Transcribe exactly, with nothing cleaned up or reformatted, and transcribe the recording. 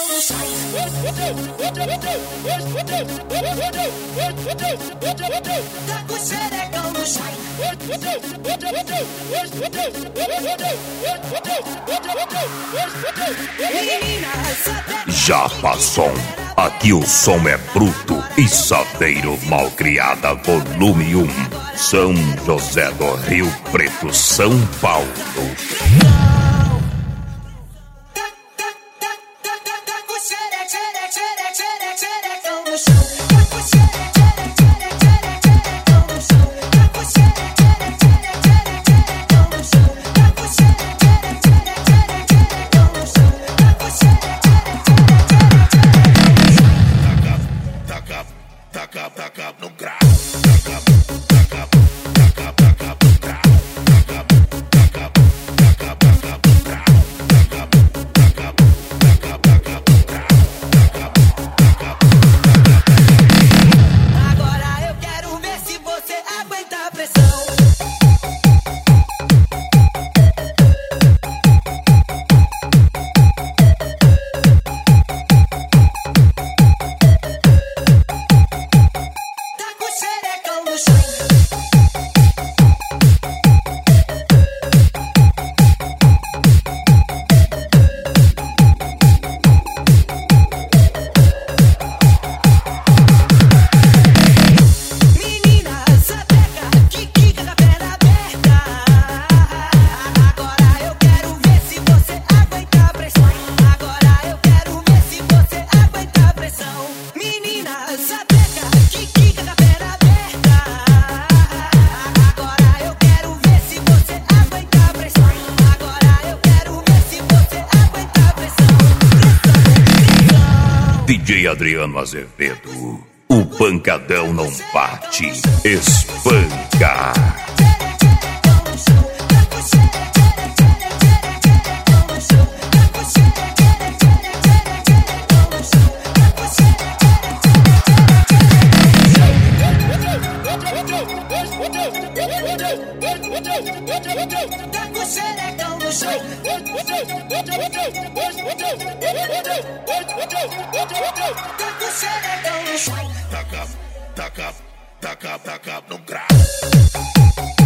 xerecão no chão. Tá com xerecão no chão. Japa Som, aqui o som é bruto e sadeiro malcriada, volume um, São José do Rio Preto, São Paulo. D J Adriano Azevedo, o pancadão não bate, espanca. Tá com xerecão no chão. Tá com xerecão no chão. Taca, taca, taca, taca no grau.